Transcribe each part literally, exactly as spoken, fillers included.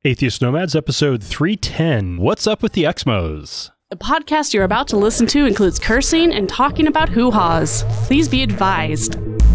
Atheist Nomads, episode three ten. What's up with the Exmos? The podcast you're about to listen to includes cursing and talking about hoo-haws. Please be advised.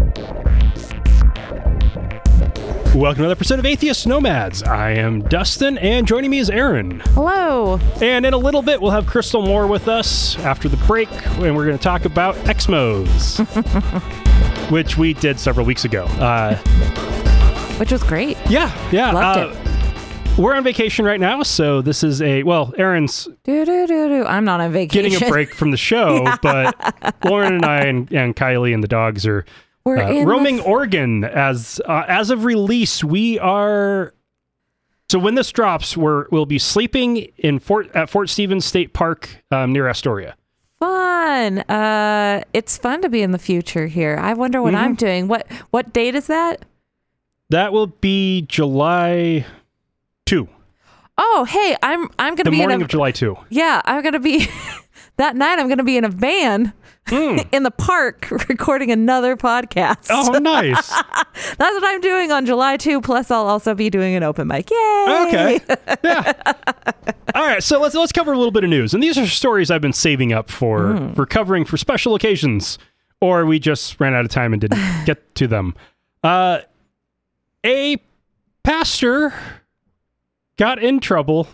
Welcome to another episode of Atheist Nomads. I am Dustin, and joining me is Aaron. Hello. And in a little bit, we'll have Crystal Moore with us after the break, and we're going to talk about Exmos, which we did several weeks ago. Uh, which was great. Yeah, yeah. Loved uh, it. We're on vacation right now, so this is a, well, Aaron's do, do, do, do. I'm not on vacation. getting a break from the show, Yeah. but Lauren and I and, and Kylie and the dogs are We're uh, in roaming the... Oregon. As uh, as of release, we are, so when this drops, we're, we'll be sleeping in Fort at Fort Stevens State Park um, near Astoria. Fun. Uh, it's fun to be in the future here. I wonder what Mm-hmm. I'm doing. What what date is that? That will be July second. Oh, hey, I'm I'm gonna The be morning in a, of July second. Yeah, I'm gonna be that night. I'm gonna be in a van Mm. in the park recording another podcast. Oh, nice. That's what I'm doing on July second. Plus, I'll also be doing an open mic. Yay! Okay. Yeah. All right. So let's let's cover a little bit of news, and these are stories I've been saving up for Mm. for covering for special occasions, or we just ran out of time and didn't get to them. Uh, a pastor got in trouble.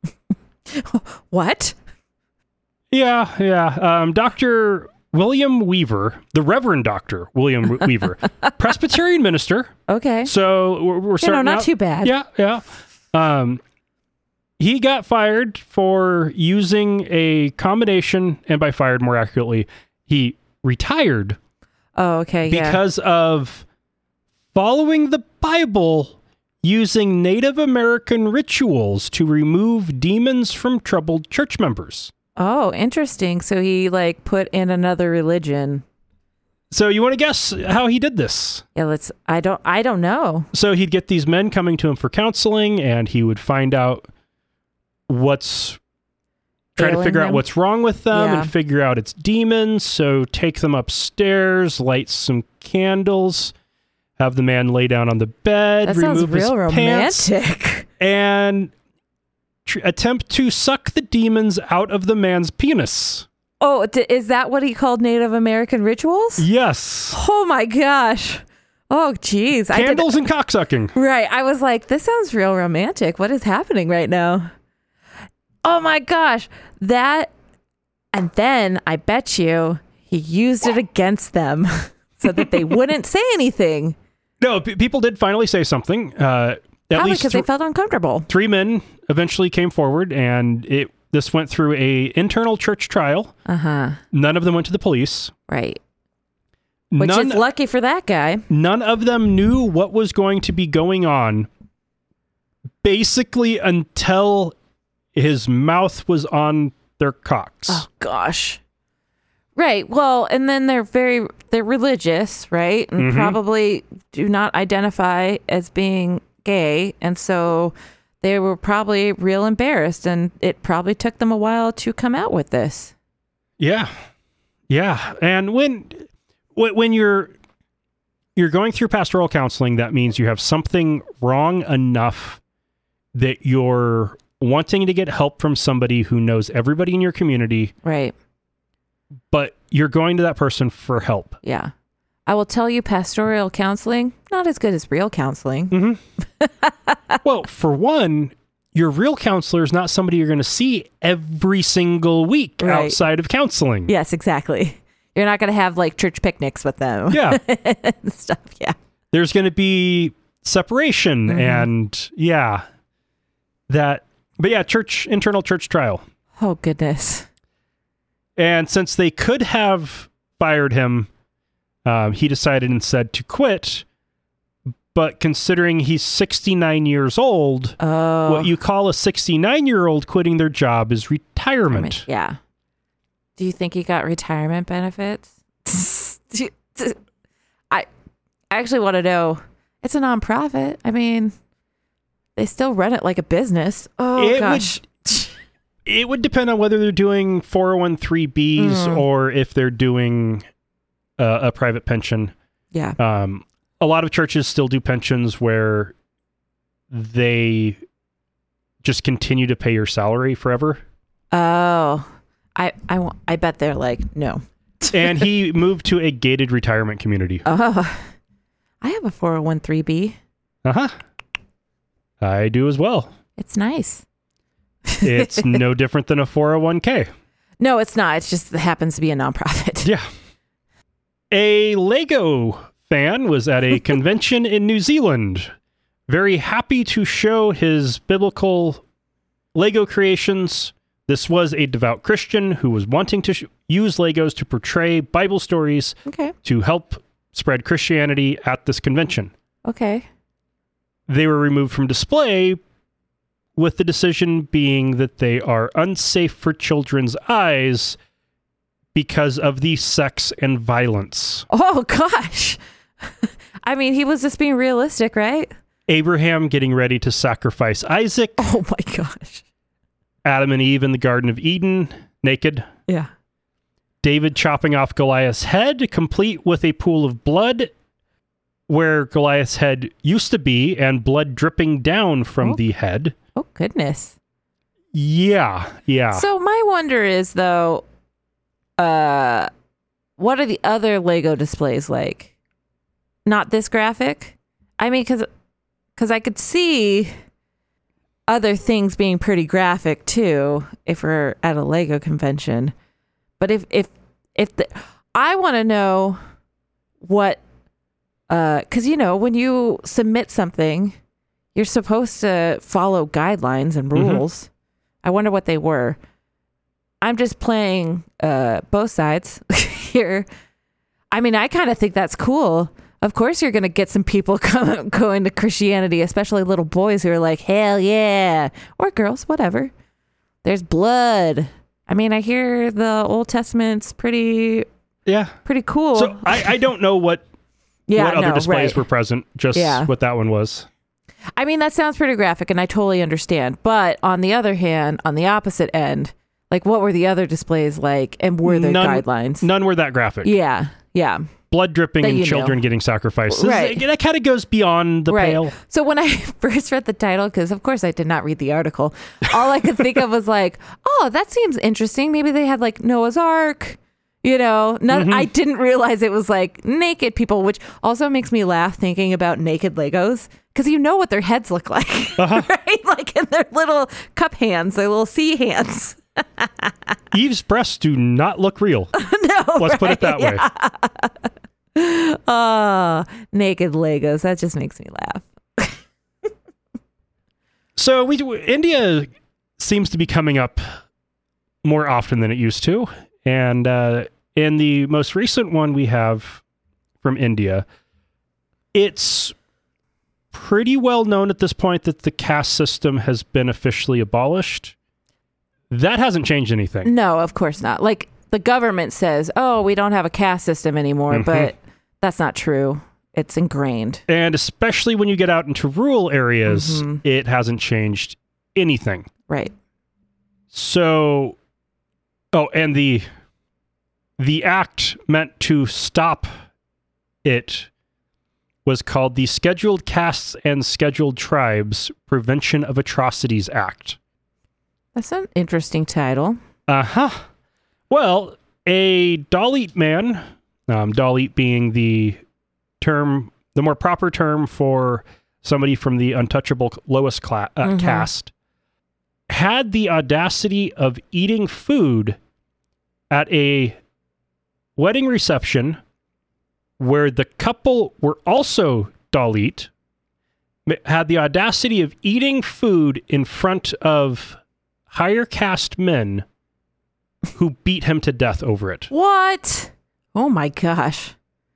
What? Yeah, yeah. Um, Doctor William Weaver, the Reverend Doctor William Weaver, Presbyterian minister. Okay. So we're, we're You know, starting not out- too bad. Yeah, yeah. Um, he got fired for using a combination, and by fired more accurately, he retired Oh, okay. Yeah. because of following the Bible using Native American rituals to remove demons from troubled church members. Oh, interesting. So he like put in another religion. So you want to guess how he did this? Yeah, let's I don't I don't know. So he'd get these men coming to him for counseling, and he would find out what's try to Ailing figure out them? what's wrong with them Yeah. and figure out it's demons. So take them upstairs, light some candles, have the man lay down on the bed, That sounds remove real his pants, romantic. and tr- attempt to suck the demons out of the man's penis. Oh, d- is that what he called Native American rituals? Yes. Oh my gosh. Oh geez. I did Candles and cocksucking. Right. I was like, this sounds real romantic. What is happening right now? Oh my gosh. That and then I bet you he used it against them so that they wouldn't say anything. No, p- people did finally say something. Uh, at Probably least because th- they felt uncomfortable. three men eventually came forward, and it this went through a internal church trial. Uh-huh. None of them went to the police. Right. Which None, is lucky for that guy. none of them knew what was going to be going on, basically until his mouth was on their cocks. Oh gosh. Right. Well, and then they're very they're religious, right? And Mhm. probably do not identify as being gay, and so they were probably real embarrassed, and it probably took them a while to come out with this. Yeah, yeah. And when when when you're you're going through pastoral counseling, that means you have something wrong enough that you're wanting to get help from somebody who knows everybody in your community, Right. but you're going to that person for help. Yeah. I will tell you, pastoral counseling, not as good as real counseling. Mm-hmm. Well, for one, your real counselor is not somebody you're going to see every single week Right. outside of counseling. Yes, exactly. You're not going to have like church picnics with them. Yeah. and stuff. Yeah. There's going to be separation Mhm. and yeah, that, but yeah, church, internal church trial. Oh, goodness. And since they could have fired him, um, he decided instead to quit. But considering he's sixty-nine years old, Oh. what you call a sixty-nine-year-old quitting their job is retirement. Yeah. Do you think he got retirement benefits? Do you- I I actually want to know. It's a nonprofit. I mean, they still run it like a business. Oh, It gosh. would, it would depend on whether they're doing four oh one three B's Mm. or if they're doing uh, a private pension. Yeah. Um, a lot of churches still do pensions where they just continue to pay your salary forever. Oh, I, I, wa- I bet they're like, no. And he moved to a gated retirement community. Oh, I have a four oh one three B. Uh-huh. I do as well. It's nice. It's no different than a four oh one k. No, it's not. It's just it happens to be a nonprofit. Yeah. A Lego fan was at a convention in New Zealand, very happy to show his biblical Lego creations. This was a devout Christian who was wanting to sh- use Legos to portray Bible stories Okay. to help spread Christianity at this convention. Okay. They were removed from display, with the decision being that they are unsafe for children's eyes because of the sex and violence. Oh, gosh. I mean, he was just being realistic, right? Abraham getting ready to sacrifice Isaac. Oh, my gosh. Adam and Eve in the Garden of Eden, naked. Yeah. David chopping off Goliath's head, complete with a pool of blood where Goliath's head used to be and blood dripping down from Oh. the head. Oh, goodness. Yeah, yeah. So my wonder is, though, uh, what are the other Lego displays like? Not this graphic? I mean, because because I could see other things being pretty graphic, too, if we're at a Lego convention. But if, if, if the, I want to know what, uh, because, you know, when you submit something, you're supposed to follow guidelines and rules. Mm-hmm. I wonder what they were. I'm just playing uh, both sides here. I mean, I kind of think that's cool. Of course, you're going to get some people come, going to Christianity, especially little boys who are like, hell yeah. Or girls, whatever. There's blood. I mean, I hear the Old Testament's pretty, yeah, pretty cool. So I, I don't know what, yeah, what other no, displays right. were present, just Yeah. what that one was. I mean, that sounds pretty graphic, and I totally understand. But on the other hand, on the opposite end, like, what were the other displays like, and were there None- guidelines? None were that graphic. Yeah, yeah. Blood dripping That and you children know. getting sacrificed. This- Right. That kind of goes beyond the Right. pale. So when I first read the title, because of course I did not read the article, all I could think of was like, oh, that seems interesting. Maybe they had like Noah's Ark, you know. None, Mhm. I didn't realize it was like naked people, which also makes me laugh thinking about naked Legos, because you know what their heads look like, Uh-huh. right? Like in their little cup hands, their little sea hands. Eve's breasts do not look real. No, Let's put it that way. Oh, naked Legos. That just makes me laugh. So we India seems to be coming up more often than it used to. And uh, in the most recent one we have from India, it's pretty well known at this point that the caste system has been officially abolished. That hasn't changed anything. No, of course not. Like the government says, oh, we don't have a caste system anymore, Mhm. but that's not true. It's ingrained. And especially when you get out into rural areas, Mhm. it hasn't changed anything. Right. So, oh, and the the act meant to stop it was called the Scheduled Castes and Scheduled Tribes Prevention of Atrocities Act. That's an interesting title. Uh-huh. Well, a Dalit man, um, Dalit being the term, the more proper term for somebody from the untouchable lowest class, uh, Mhm. caste, had the audacity of eating food at a wedding reception where the couple were also Dalit, had the audacity of eating food in front of higher caste men who beat him to death over it. What? Oh my gosh.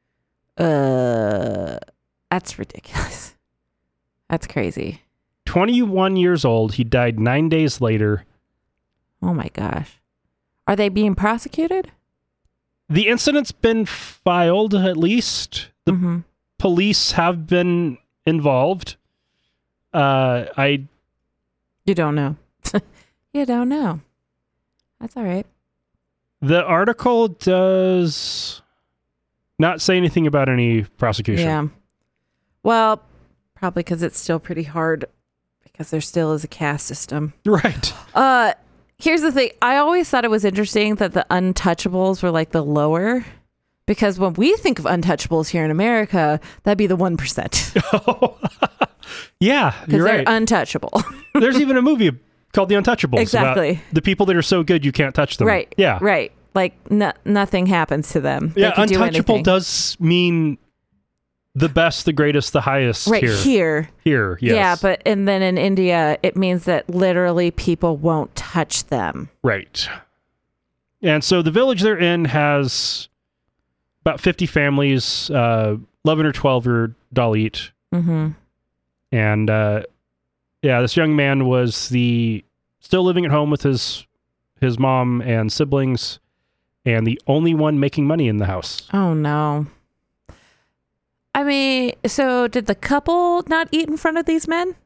Uh, that's ridiculous. That's crazy. twenty-one years old, he died nine days later. Oh my gosh. Are they being prosecuted? The incident's been filed, at least. The Mm-hmm. police have been involved. Uh, I You don't know. You don't know. That's all right. the article does not say anything about any prosecution. Yeah. Well, probably because it's still pretty hard because there still is a caste system. Right. Uh, here's the thing. I always thought it was interesting that the untouchables were like the lower, because when we think of untouchables here in America, that'd be the one percent. Oh. Yeah, Because you're they're right. untouchable. There's even a movie called The Untouchables. Exactly. About the people that are so good you can't touch them. Right. Yeah. Right. Like no, nothing happens to them. They Yeah, can do untouchable anything. does mean the best, the greatest, the highest Right here. here. Here, yes. Yeah, but and then in India, it means that literally people won't touch them. Right. And so the village they're in has about fifty families, uh, eleven or twelve are Dalit. Mm-hmm. And uh, yeah, this young man was the still living at home with his his mom and siblings, and the only one making money in the house. Oh no. I mean, so did the couple not eat in front of these men?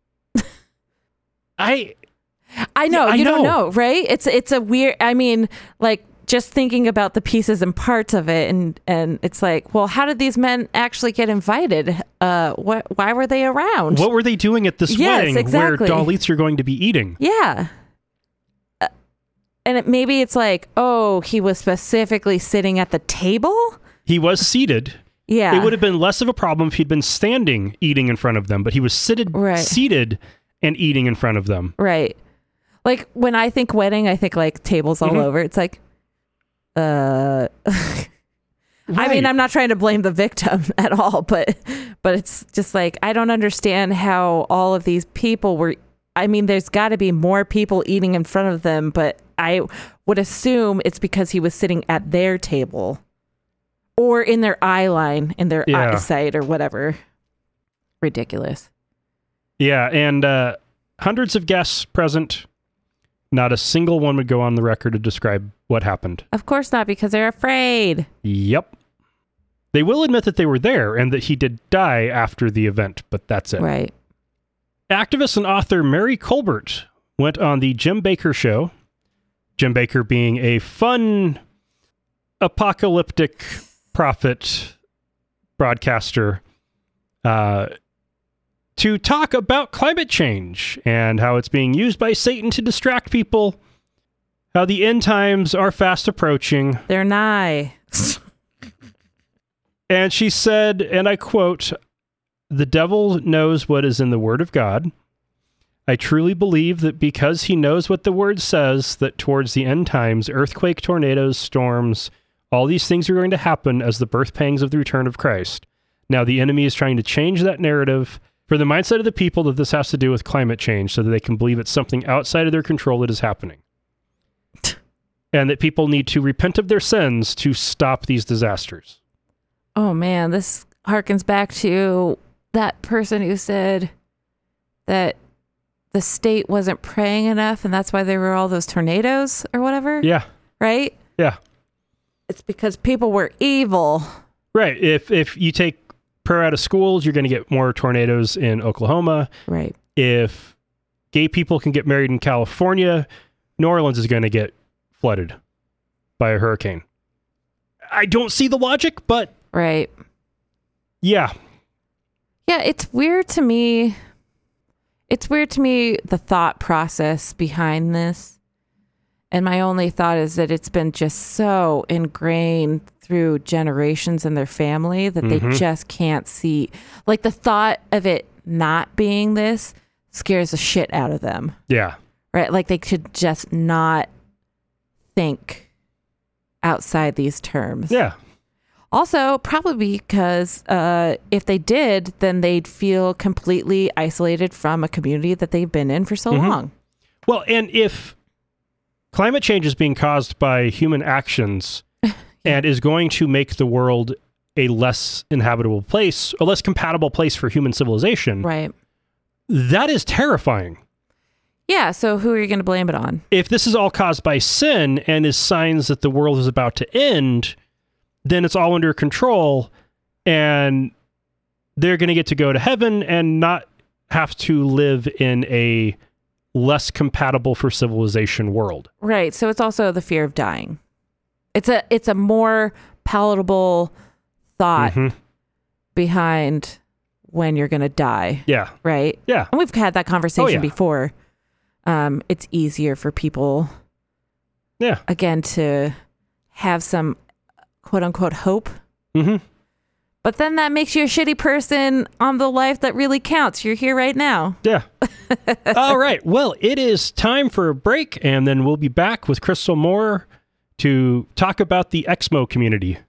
I I know, Yeah, I you don't know. know, right? It's it's a weird, I mean, like just thinking about the pieces and parts of it, and and it's like, well, how did these men actually get invited? Uh what why were they around? what were they doing at this Yes, wedding exactly. where Dalits are going to be eating? Yeah. Uh, and it, maybe it's like, oh, he was specifically sitting at the table? He was seated. Yeah. It would have been less of a problem if he'd been standing eating in front of them, but he was seated Right. seated and eating in front of them. Right. Like when I think wedding, I think like tables all Mhm. over. It's like, uh, I Right. mean, I'm not trying to blame the victim at all, but, but it's just like, I don't understand how all of these people were, I mean, there's got to be more people eating in front of them, but I would assume it's because he was sitting at their table or in their eye line, in their Yeah. eyesight or whatever. Ridiculous. Yeah, and uh, hundreds of guests present. Not a single one would go on the record to describe what happened. Of course not, because they're afraid. Yep. They will admit that they were there and that he did die after the event, but that's it. Right. Activist and author Mary Colbert went on the Jim Baker Show. Jim Baker being a fun, apocalyptic prophet broadcaster, uh, to talk about climate change and how it's being used by Satan to distract people, how the end times are fast approaching. They're nigh. And she said, and I quote, "The devil knows what is in the Word of God. I truly believe that because he knows what the Word says, that towards the end times, earthquake, tornadoes, storms, all these things are going to happen as the birth pangs of the return of Christ. Now the enemy is trying to change that narrative for the mindset of the people that this has to do with climate change so that they can believe it's something outside of their control that is happening. And that people need to repent of their sins to stop these disasters." Oh man, this harkens back to that person who said that the state wasn't praying enough and that's why there were all those tornadoes or whatever. Yeah. Right? Yeah. It's because people were evil. Right. If if you take prayer out of schools, you're going to get more tornadoes in Oklahoma. Right. If gay people can get married in California, New Orleans is going to get flooded by a hurricane. I don't see the logic, but Right. yeah. Yeah, it's weird to me. It's weird to me, the thought process behind this. And my only thought is that it's been just so ingrained through generations in their family that Mhm. they just can't see. Like the thought of it not being this scares the shit out of them. Yeah. Right? Like they could just not think outside these terms. Yeah. Also, probably because uh, if they did, then they'd feel completely isolated from a community that they've been in for so Mhm. long. Well, and if climate change is being caused by human actions and is going to make the world a less inhabitable place, a less compatible place for human civilization, Right. that is terrifying. Yeah. So who are you going to blame it on? If this is all caused by sin and is signs that the world is about to end, then it's all under control and they're going to get to go to heaven and not have to live in a less compatible for civilization world. Right. So it's also the fear of dying. It's a it's a more palatable thought Mhm. behind when you're going to die. Yeah. Right? Yeah. And we've had that conversation Oh, yeah. before. Um, it's easier for people, Yeah. again, to have some quote unquote hope. Mm-hmm. But then that makes you a shitty person on the life that really counts. You're here right now. Yeah. All right. Well, it is time for a break, and then we'll be back with Crystal Moore to talk about the Exmo community.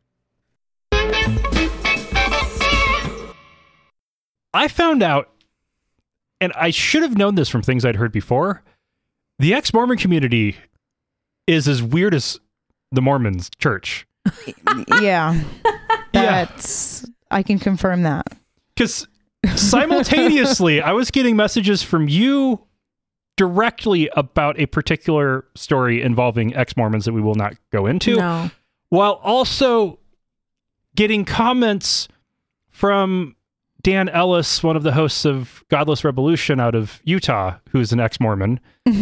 I found out, and I should have known this from things I'd heard before, the ex-Mormon community is as weird as the Mormons church. Yeah. That's, I can confirm that. Because simultaneously, I was getting messages from you directly about a particular story involving ex-Mormons that we will not go into, No. while also getting comments from Dan Ellis, one of the hosts of Godless Revolution out of Utah, who's an ex-Mormon.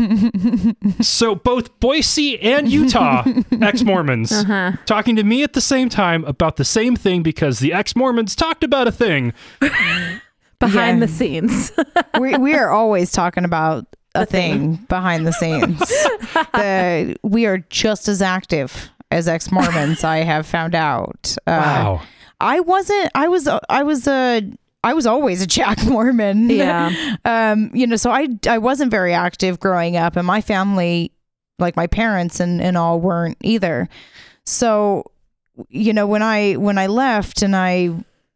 So both Boise and Utah ex-Mormons Uh-huh. talking to me at the same time about the same thing because the ex-Mormons talked about a thing. Behind Yeah. the scenes. we we are always talking about a thing behind the scenes. The, we are just as active as ex-Mormons, I have found out. Uh, Wow. I wasn't, I was, I was a, I was always a Jack Mormon. Yeah. um, you know, so I, I wasn't very active growing up, and my family, like my parents and, and all, weren't either. So, you know, when I, when I left and I,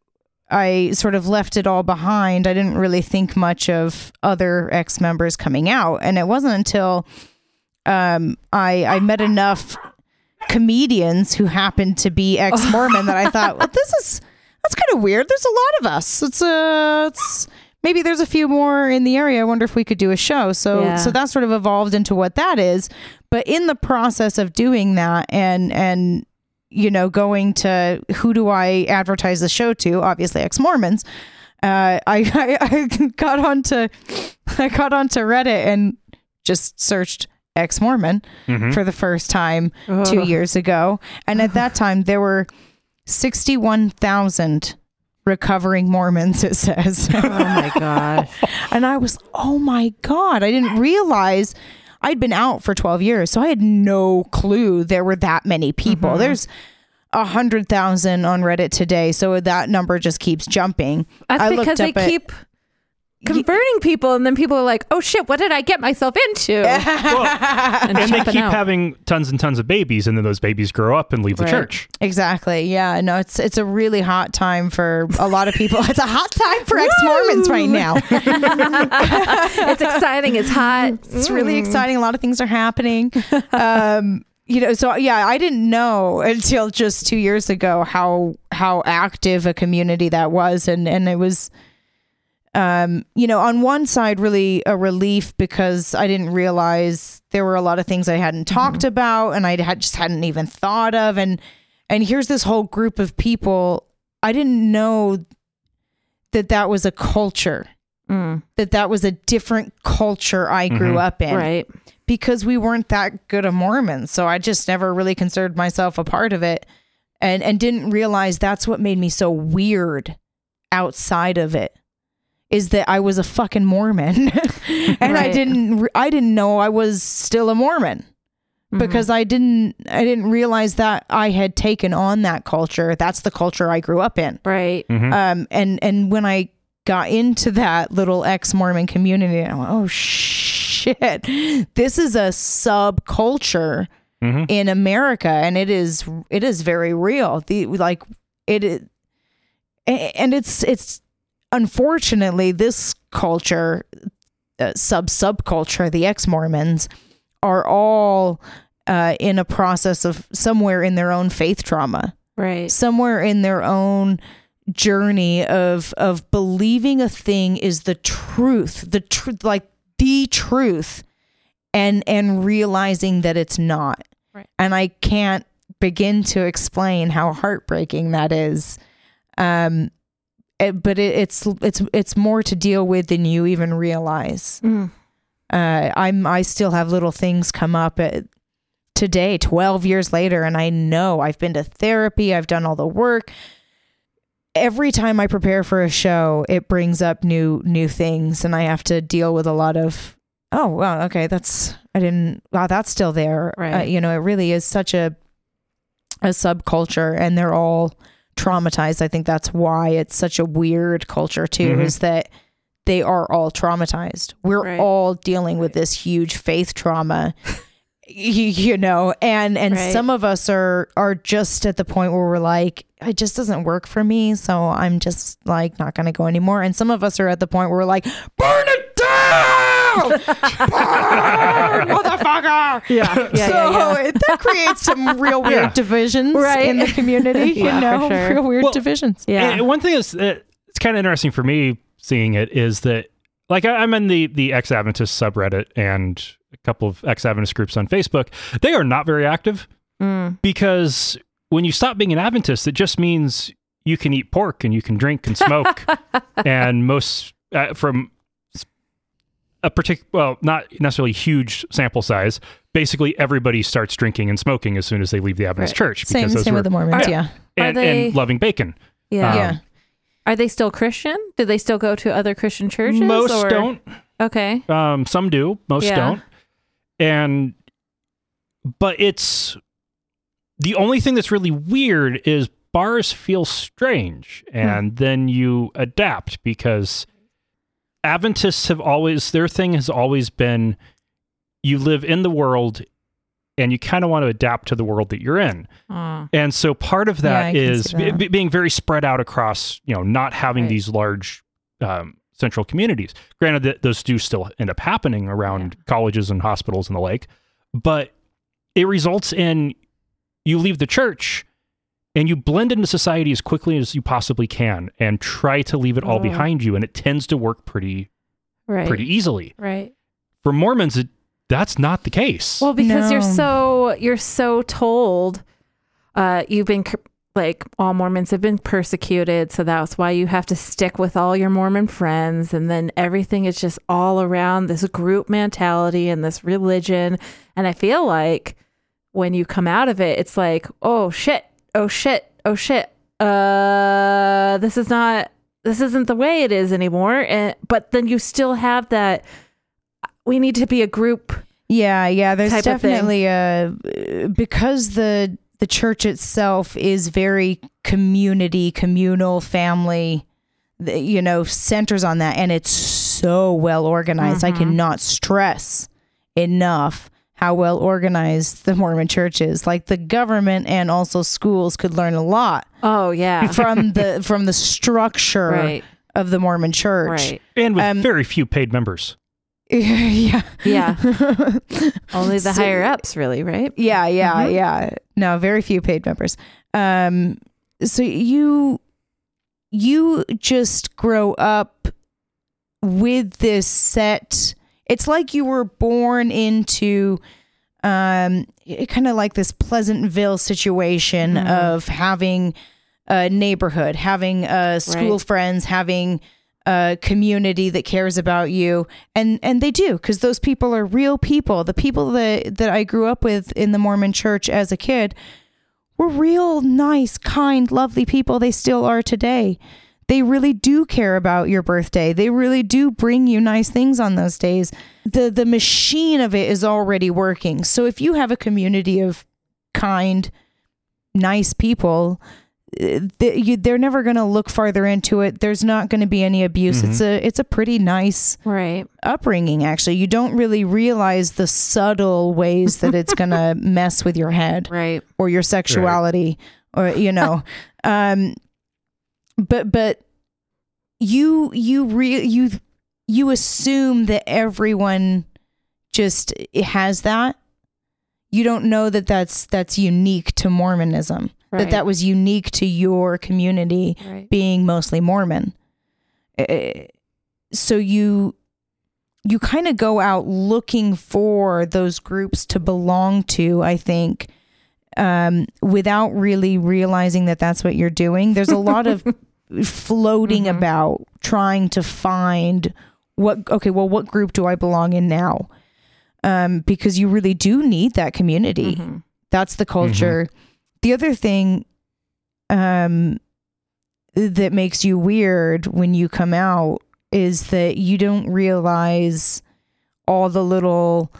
I sort of left it all behind, I didn't really think much of other ex-members coming out. And it wasn't until um, I, I met enough comedians who happened to be ex-Mormon that I thought, well, this is, that's kind of weird. There's a lot of us. It's uh, it's maybe there's a few more in the area. I wonder if we could do a show. So, Yeah. so that sort of evolved into what that is. But in the process of doing that and, and, you know, going to who do I advertise the show to? Obviously ex-Mormons. Uh, I, I, I got onto, I got onto Reddit and just searched ex-Mormon Mhm. for the first time two Ugh. years ago. And at that time there were sixty-one thousand recovering Mormons, it says. Oh my gosh. And I was, oh my God, I didn't realize I'd been out for twelve years. So I had no clue there were that many people. Mhm. There's a hundred thousand on Reddit today. So that number just keeps jumping. That's I because looked they up at- keep converting people, and then people are like, oh shit, what did I get myself into? Well, and and they jumping keep out. having tons and tons of babies, and then those babies grow up and leave the Right. church. Exactly. Yeah. No, it's it's a really hot time for a lot of people. It's a hot time for ex-Mormons right now. It's exciting. It's hot. It's really exciting. A lot of things are happening. Um, you know, so yeah, I didn't know until just two years ago how how active a community that was, and and it was, um, you know, on one side really a relief because I didn't realize there were a lot of things I hadn't talked about, and I had just hadn't even thought of, and and here's this whole group of people. I didn't know that that was a culture. Mm, That that was a different culture I grew Mhm. up in, right. because we weren't that good of Mormons. So I just never really considered myself a part of it, and and didn't realize that's what made me so weird outside of it, is that I was a fucking Mormon. And I Right. didn't re- I didn't know I was still a Mormon because I didn't I didn't realize that I had taken on that culture. That's the culture I grew up in. Right. Mhm. Um, and, and when I got into that little ex-Mormon community, I went, oh shit, this is a subculture Mhm. in America. And it is, it is very real. The, like it, is- and it's, it's unfortunately this culture, uh, sub subculture, the ex-Mormons are all, uh, in a process of somewhere in their own faith trauma. Right. Somewhere in their own journey of of believing a thing is the truth, the truth, like the truth, and and realizing that it's not. Right. And I can't begin to explain how heartbreaking that is. Um, it- but it, it's it's it's more to deal with than you even realize. Mm. Uh, I'm I still have little things come up at, today, twelve years later, and I know I've been to therapy, I've done all the work. every time I prepare for a show, it brings up new new things, and I have to deal with a lot of, oh, wow, okay, that's, I didn't, wow, that's still there. Right. Uh, you know, it really is such a, a subculture, and they're all traumatized. I think that's why it's such a weird culture too, Mhm. is that they are all traumatized. We're Right. all dealing with this huge faith trauma. you, you know, and and Right. some of us are are just at the point where we're like, it just doesn't work for me, so I'm just like not going to go anymore. And some of us are at the point where we're like, burn it down, burn, motherfucker. Yeah. Yeah. so yeah, yeah. It, that creates some real weird Yeah. divisions Right. in the community. Yeah, you know, for sure. real weird Well, divisions. Yeah. And one thing is that it's kind of interesting for me seeing it is that, like, I- I'm in the the ex-Adventist subreddit and a couple of ex-Adventist groups on Facebook. They are not very active Mm. because when you stop being an Adventist, it just means you can eat pork and you can drink and smoke. And most uh, from a particular, well, not necessarily huge sample size. Basically, everybody starts drinking and smoking as soon as they leave the Adventist Right. church. Same, because those same were, with the Mormons. Are- Yeah. and, Are they- and loving bacon. Yeah. Um, yeah. Are they still Christian? Do they still go to other Christian churches? Most or? don't. Okay. Um, some do, most Yeah. don't. And, but it's, the only thing that's really weird is bars feel strange. And then you adapt because Adventists have always, their thing has always been, you live in the world and you kind of want to adapt to the world that you're in. Oh. And so part of that Yeah, I can is see that. b- being very spread out across, you know, not having Right. these large um, central communities. Granted that those do still end up happening around colleges and hospitals and the like, but it results in you leave the church and you blend into society as quickly as you possibly can and try to leave it all Oh. behind you. And it tends to work pretty, Right. pretty easily. Right. For Mormons, it, that's not the case. Well, because you're No. so you're so told, uh, you've been c- like all Mormons have been persecuted, so that's why you have to stick with all your Mormon friends, and then everything is just all around this group mentality and this religion. And I feel like when you come out of it, it's like, oh shit, oh shit, oh shit, uh, this is not, this isn't the way it is anymore. And but then you still have that. We need to be a group. Yeah, yeah. There's type of thing. definitely a because the the church itself is very community, communal, family. the- You know, centers on that, and it's so well organized. I Mhm. cannot stress enough how well organized the Mormon church is. Like the government and also schools could learn a lot Oh yeah, from the from the structure right, of the Mormon church. right, and with um, very few paid members. yeah. yeah. Only the So- higher ups, really, right? Yeah, yeah, Mhm. yeah. No, very few paid members. Um, so you you just grow up with this set. It's like you were born into um kind of like this Pleasantville situation Mhm. of having a neighborhood, having uh school Right. friends, having a community that cares about you, and and they do, because those people are real people. The people that that I grew up with in the Mormon church as a kid were real nice, kind, lovely people. They still are today. They really do care about your birthday. They really do bring you nice things on those days. The the machine of it is already working. So if you have a community of kind, nice people, uh, th- you, they're never going to look farther into it. There's not going to be any abuse. Mhm. It's a it's a pretty nice Right. upbringing, actually. You don't really realize the subtle ways that it's going to mess with your head Right. or your sexuality, or you know, um, but but you you re- you you assume that everyone just has that. You don't know that that's that's unique to Mormonism. Right. That that was unique to your community Right. being mostly Mormon. Uh, So you you kind of go out looking for those groups to belong to, I think, um, without really realizing that that's what you're doing. There's a lot of floating Mhm. about trying to find what, okay, well, what group do I belong in now? Um, because you really do need that community. Mhm. That's the culture. The other thing um, that makes you weird when you come out is that you don't realize all the little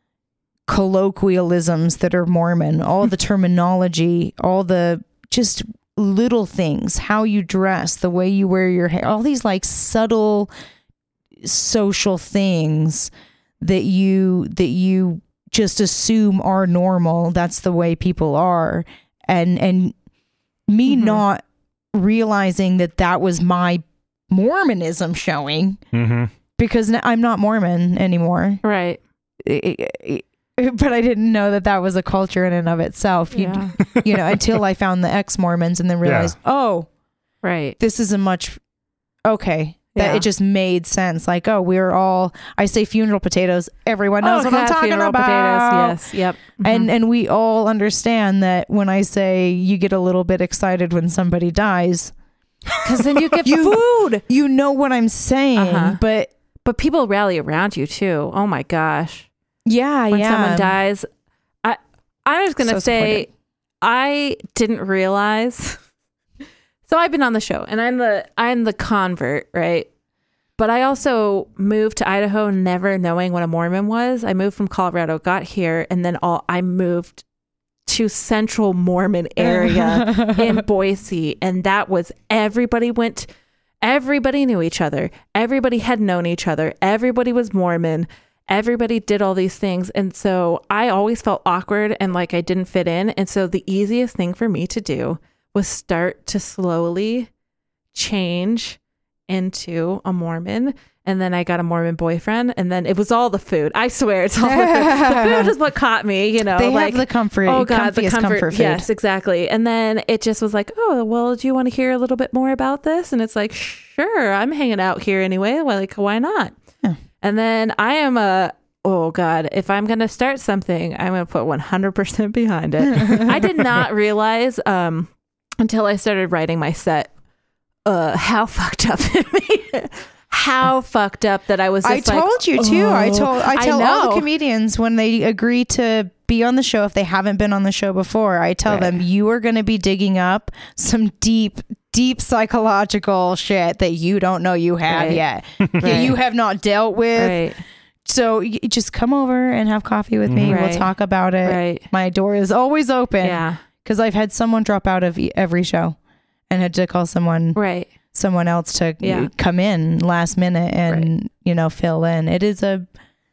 colloquialisms that are Mormon, all the terminology, all the just little things, how you dress, the way you wear your hair, all these like subtle social things that you that you just assume are normal. That's the way people are. And and me mm-hmm. not realizing that that was my Mormonism showing mm-hmm. because I'm not Mormon anymore. Right. It, it, but I didn't know that that was a culture in and of itself. You, Yeah. you know, until I found the ex-Mormons and then realized, Yeah. oh, Right. this is a much, okay. That Yeah. it just made sense. Like, oh, we're all, I say funeral potatoes. Everyone knows Oh, what I'm God, talking funeral about. potatoes. Yes. Yep. And and we all understand that when I say you get a little bit excited when somebody dies, Because then you get You- food. you know what I'm saying. Uh-huh. But But people rally around you too. Oh my gosh. yeah, When yeah. someone dies, I I was gonna So say supportive. I didn't realize. So I've been on the show, and I'm the I'm the convert, right? But I also moved to Idaho, never knowing what a Mormon was. I moved from Colorado, got here, and then all I moved to Central Mormon area in Boise, and that was everybody went. Everybody knew each other. Everybody had known each other. Everybody was Mormon. Everybody did all these things. And so I always felt awkward and like I didn't fit in. And so the easiest thing for me to do was start to slowly change into a Mormon. And then I got a Mormon boyfriend. And then it was all the food. I swear it's all the food. The food is what caught me, you know. They like, have the comfort. oh God, the comfiest comfort. comfort food. Yes, exactly. And then it just was like, oh, well, do you want to hear a little bit more about this? And it's like, sure, I'm hanging out here anyway. Well, like, why not? Yeah. And then I am a, oh God, if I'm going to start something, I'm going to put one hundred percent behind it. I did not realize um, until I started writing my set uh, how fucked up it made it. How fucked up that I was just I like, told you too. I oh, told I I tell all the know. comedians when they agree to be on the show, if they haven't been on the show before, I tell Right. them you are going to be digging up some deep deep psychological shit that you don't know you have Right. yet. That Right. you have not dealt with. Right, So y- just come over and have coffee with me. Right. We'll talk about it. right. My door is always open. Yeah, Because I've had someone drop out of e- every show and had to call someone right. someone else to Yeah. come in last minute and you know fill in. It is a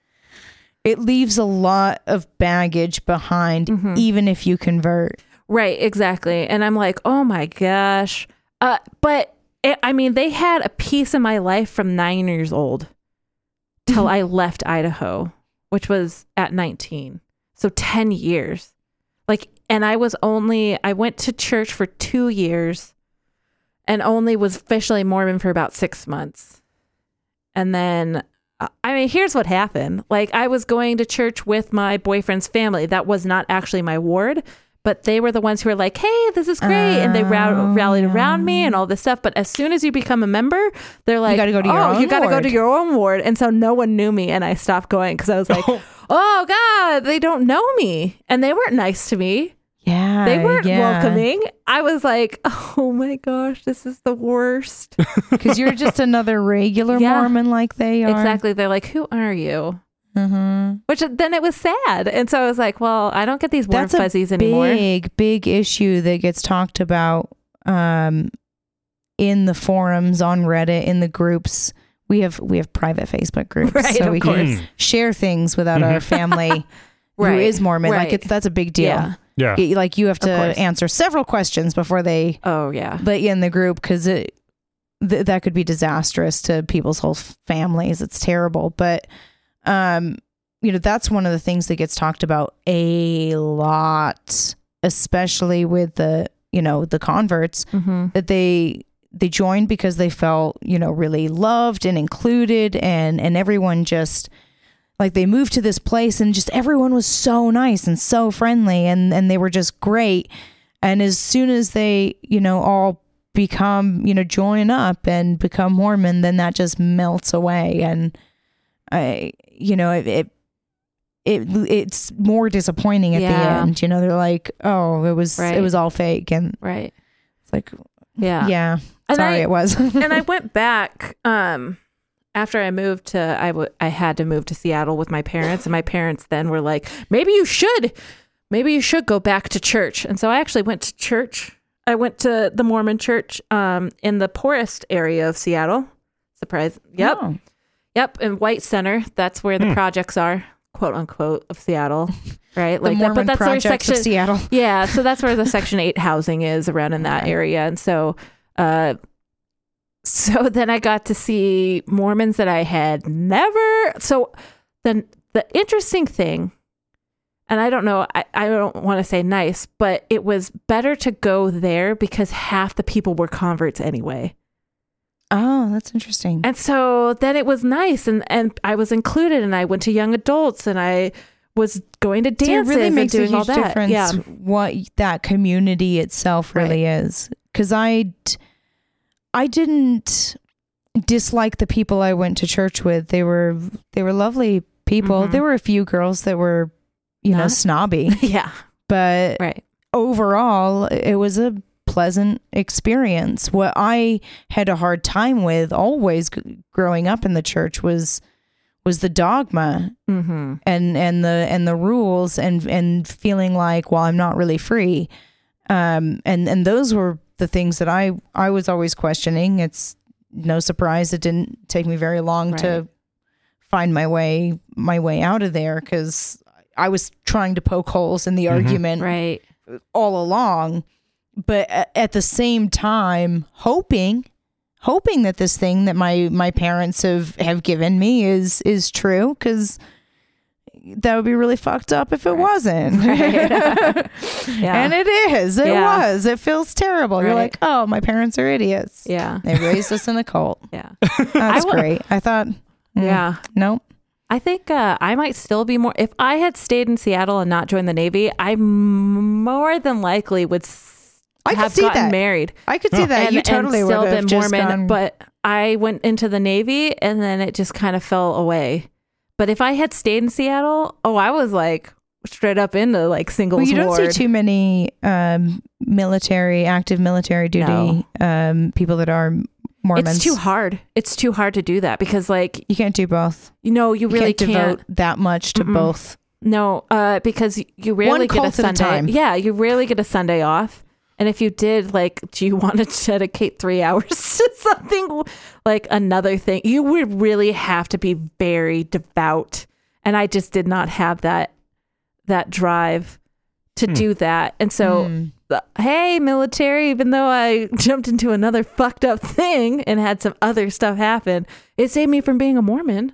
it leaves a lot of baggage behind Mhm. even if you convert. Right, exactly. And I'm like, oh my gosh. Uh, but it, I mean, they had a piece of my life from nine years old till I left Idaho, which was at nineteen. So ten years. Like, and I was only, I went to church for two years and only was officially Mormon for about six months. And then, uh, I mean, here's what happened. Like, I was going to church with my boyfriend's family. That was not actually my ward, but they were the ones who were like, hey, this is great. and they ra- Oh, rallied around me and all this stuff. But as soon as you become a member, they're like, gotta go to your oh, own you got to go ward." to your own ward. And so no one knew me. And I stopped going because I was like, oh God, they don't know me. And they weren't nice to me. Yeah. They weren't yeah. welcoming. I was like, oh my gosh, this is the worst. Because you're just another regular Yeah. Mormon like they are. Exactly. They're like, who are you? Mm-hmm. Which then it was sad. And so I was like, well, I don't get these warm That's a fuzzies anymore. Big, big issue that gets talked about um, in the forums, on Reddit, in the groups. We have we have private Facebook groups, Right, so of we course. can share things without our family who Right, is Mormon. Like right. it's that's a big deal. Yeah. Yeah. Y- Like you have Of to course. answer several questions before they Oh, yeah. let you in the group because it th- that could be disastrous to people's whole families. It's terrible, but um, you know that's one of the things that gets talked about a lot, especially with the you know the converts Mm-hmm. that they they joined because they felt you know really loved and included, and and everyone just like they moved to this place and just everyone was so nice and so friendly and and they were just great. And as soon as they you know all become you know join up and become Mormon, then that just melts away. And I you know it, it it it's more disappointing at the Yeah. end. You know they're like, oh, it was Right. it was all fake, and Right. it's like, Yeah. Yeah. And Sorry, I- it was. And I went back um after I moved to I w- I had to move to Seattle with my parents, and my parents then were like, maybe you should maybe you should go back to church. And so I actually went to church. I went to the Mormon church um in the poorest area of Seattle. Surprise. Yep. Oh. Yep, in White Center. That's where the Hmm. projects are, quote unquote, of Seattle. Right? The Mormon that, but that's where projects section of Seattle. Yeah, so that's where the Section eight housing is, around in that Okay. area. And so uh so then I got to see Mormons that I had never so the the interesting thing, and I don't know, I, I don't want to say nice, but it was better to go there because half the people were converts anyway. Oh, that's interesting. And so then it was nice, and, and I was included, and I went to young adults, and I was going to So it dances really makes and a doing all huge that. difference Yeah. what that community itself really is. Because I, d- I didn't dislike the people I went to church with. They were they were lovely people. Mhm. There were a few girls that were, you know, Not? snobby, Yeah. but Right. overall, it was a pleasant experience. What I had a hard time with always g- growing up in the church was was the dogma Mm-hmm. and and the and the rules and and feeling like, well, I'm not really free. Um and and those were the things that I I was always questioning. It's no surprise it didn't take me very long Right. to find my way my way out of there, because I was trying to poke holes in the Mhm. argument Right. all along, but a- at the same time hoping hoping that this thing that my my parents have have given me is is true, because that would be really fucked up if it Right. wasn't. Right. Yeah. And it is it Yeah. was it feels terrible. You're Right. like, oh, my parents are idiots. Yeah. They raised us in a cult. Yeah. That's wa- great. I thought mm, Yeah. nope. I think uh, I might still be more. If I had stayed in Seattle and not joined the Navy, I m- more than likely would s- I could have see gotten that. married I could see Oh. that. and, You totally and would still have been just Mormon. gone- But I went into the Navy, and then it just kind of fell away. But if I had stayed in Seattle, oh, I was like straight up into like singles Well, you don't ward. see too many um, military, active military duty um, people that are Mormons. It's too hard. It's too hard to do that because, like, You can't do both. you know, you You really can't can't. devote that much to Mm-mm. both. No, uh, because you rarely One get a cult at a Sunday. time. Yeah, you rarely get a Sunday off. And if you did, like, do you want to dedicate three hours to something like another thing? You would really have to be very devout, and I just did not have that that drive to Hmm. do that. And so, Mm. uh, hey, military, even though I jumped into another fucked up thing and had some other stuff happen, it saved me from being a Mormon.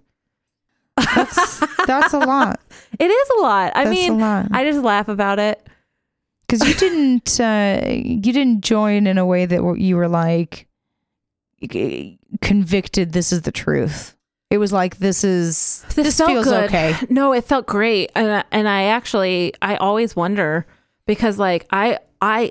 That's that's a lot. It is a lot. I That's mean, a lot. I just laugh about it. Because you didn't uh, you didn't join in a way that w- you were like convicted. This is the truth. It was like this is This this, felt feels good. okay. No, it felt great, and I- and I actually I always wonder because like I I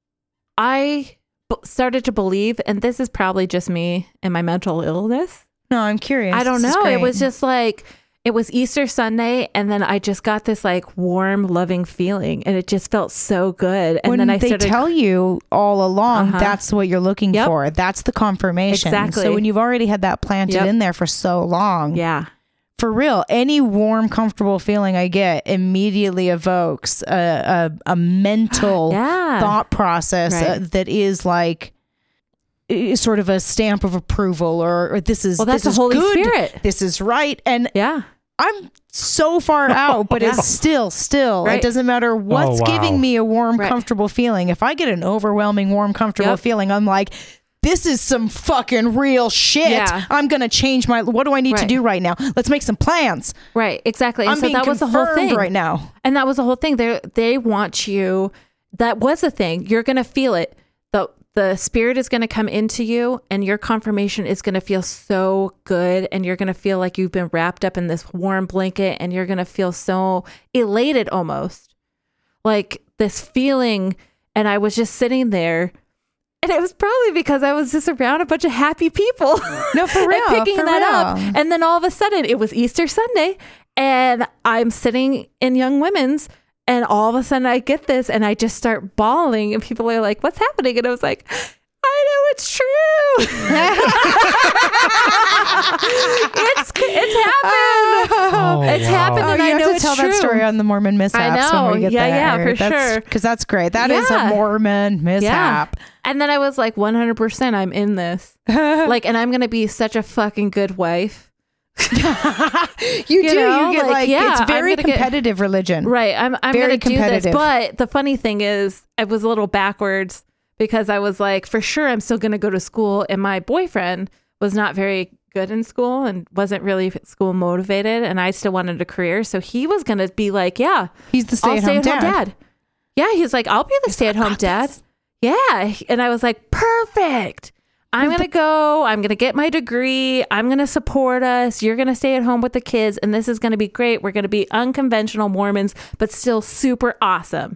I b- started to believe, and this is probably just me and my mental illness. No, I'm curious. I don't This is know. It great. was just like it was Easter Sunday, and then I just got this like warm, loving feeling, and it just felt so good. And when then I they started. tell you all along Uh-huh. that's what you're looking Yep. for. That's the confirmation. Exactly. So when you've already had that planted Yep. in there for so long, yeah, for real, any warm, comfortable feeling I get immediately evokes a a, a mental yeah, thought process uh, Right. that is like is sort of a stamp of approval, or, or this is well, that's this the is Holy good. Spirit. This is right, and Yeah, I'm so far out, but Yeah. it's still, still. Right. It doesn't matter what's wow. giving me a warm, Right. comfortable feeling. If I get an overwhelming, warm, comfortable Yep. feeling, I'm like, this is some fucking real shit. Yeah. I'm gonna change my. What do I need to Right. do right now? Let's make some plans. right, exactly. And I'm so being that was the whole confirmed thing right now. And that was the whole thing. They they want you. That was the thing. You're gonna feel it. the The spirit is gonna come into you, and your confirmation is gonna feel so good, and you're gonna feel like you've been wrapped up in this warm blanket, and you're gonna feel so elated, almost like this feeling. And I was just sitting there, and it was probably because I was just around a bunch of happy people. No, for and real. picking for that real. up. And then all of a sudden it was Easter Sunday, and I'm sitting in Young Women's, and all of a sudden I get this, and I just start bawling, and people are like, what's happening? And I was like, I know it's true. it's it's happened. Oh, it's wow. happened, Oh, and you I have know to it's tell true. that story on the Mormon mishaps know. when we get Yeah, yeah, there. for sure. Because that's great. That is Yeah. a Mormon mishap. And then I was like, one hundred percent, I'm in this. Like, and I'm gonna be such a fucking good wife. you, You do. know, you get like, like, yeah, it's I'm very gonna get- competitive religion. Right. I'm I'm Very gonna do this. competitive. But the funny thing is, I was a little backwards because I was like, for sure, I'm still gonna go to school, and my boyfriend was not very good in school and wasn't really school motivated, and I still wanted a career, so he was gonna be like, yeah, He's the I'll stay-at-home stay at home dad. dad. Yeah, he's like, I'll be the stay at home dad. Yeah, and I was like, perfect. I'm gonna go. I'm gonna get my degree. I'm gonna support us. You're gonna stay at home with the kids, and this is gonna be great. We're gonna be unconventional Mormons, but still super awesome.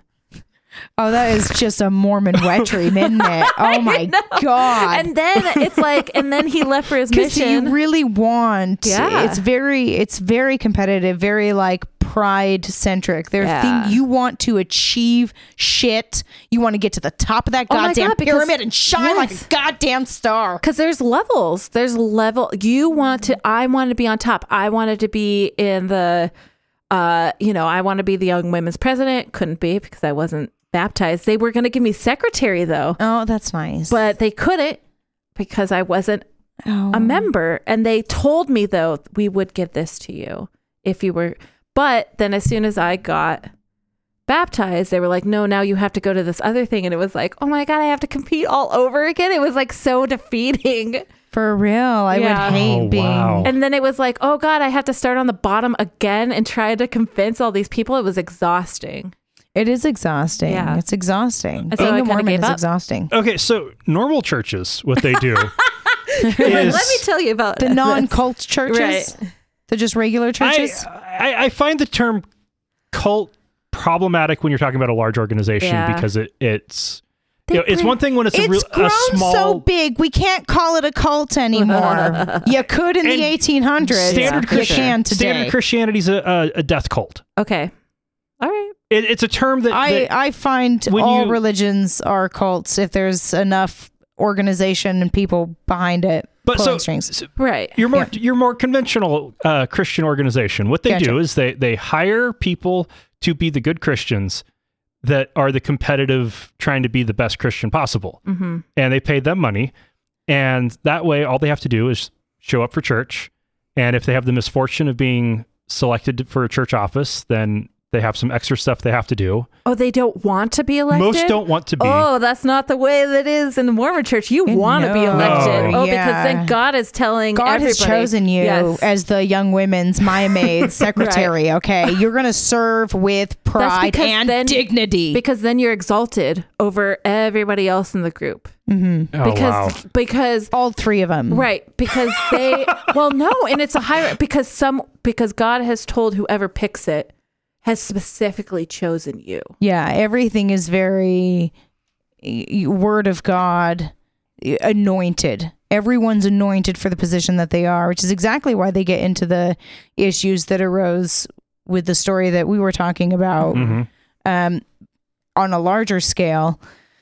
Oh, that is just a Mormon wet dream, isn't it? Oh my know. God. And then it's like, and then he left for his Because mission. you really want, Yeah. it's very, it's very competitive, very like pride centric. There's Yeah. thing you want to achieve shit. You want to get to the top of that Oh my goddamn God, because- pyramid and shine like a yes. goddamn star. Because there's levels. There's level. You want to, I wanted to be on top. I wanted to be in the, uh, you know, I want to be the young women's president. Couldn't be because I wasn't baptized. They were going to give me secretary though, Oh, that's nice. but they couldn't because I wasn't oh. a member. And they told me though, we would give this to you if you were, but then as soon as I got baptized, they were like, no, now you have to go to this other thing. And it was like, oh my God, I have to compete all over again. It was like so defeating. For real, I Yeah. would hate Oh, being. wow. And then it was like, oh God, I have to start on the bottom again and try to convince all these people. It was exhausting. It is exhausting. Yeah. It's exhausting. And so Being I a kinda Mormon gave is up. exhausting. Okay, so normal churches, what they do is Let me tell you about The this. non-cult churches, Right. the just regular I, churches. I I find the term cult problematic when you're talking about a large organization Yeah. because it it's They you know, it's bring- one thing when it's, a, It's real, grown a small so big, we can't call it a cult anymore. You could in And the eighteen hundreds. standard Yeah, you Christian- can today. standard Christianity's a, a, a death cult. Okay. All right. It, it's a term that, I, that I find when all you- religions are cults if there's enough organization and people behind it but pulling so, strings. so Right. you're more you're more conventional uh, Christian organization. What they Gotcha. do is they they hire people to be the good Christians that are the competitive, trying to be the best Christian possible, Mm-hmm. and they pay them money, and that way all they have to do is show up for church, and if they have the misfortune of being selected for a church office, then they have some extra stuff they have to do. Oh, they don't want to be elected? Most don't want to be. Oh, that's not the way that is in the Mormon church. You No. want to be elected. No. Oh, Yeah. because then God is telling God everybody. has chosen you Yes. as the young women's my maid secretary. Okay, you're gonna serve with pride because and then- dignity. Because then you're exalted over everybody else in the group. hmm Oh, Because wow. because All three of them. right, because they well no, and it's a higher because some because God has told whoever picks it has specifically chosen you. Yeah, everything is very y- y- word of God y- anointed. Everyone's anointed for the position that they are, which is exactly why they get into the issues that arose with the story that we were talking about Mhm. um, on a larger scale,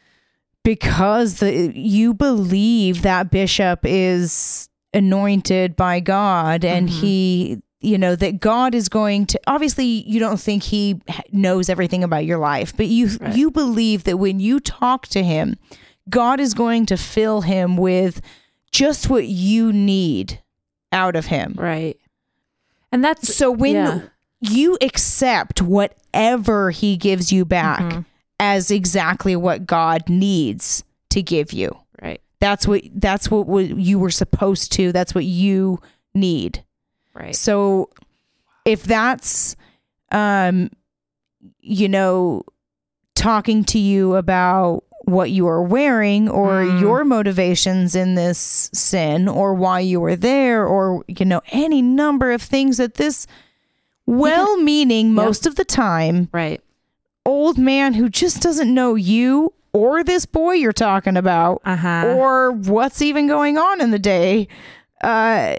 because the you believe that bishop is anointed by God and Mhm. he you know that God is going to, obviously you don't think he knows everything about your life, but you Right. you believe that when you talk to him, God is going to fill him with just what you need out of him. Right. And that's So when yeah. you accept whatever he gives you back Mhm. as exactly what God needs to give you. Right. That's what that's what w- you were supposed to. That's what you need. Right. So if that's um you know talking to you about what you are wearing or Mm. your motivations in this sin or why you were there or you know any number of things that this well-meaning most of the time Right. old man who just doesn't know you or this boy you're talking about Uh-huh. or what's even going on in the day, uh,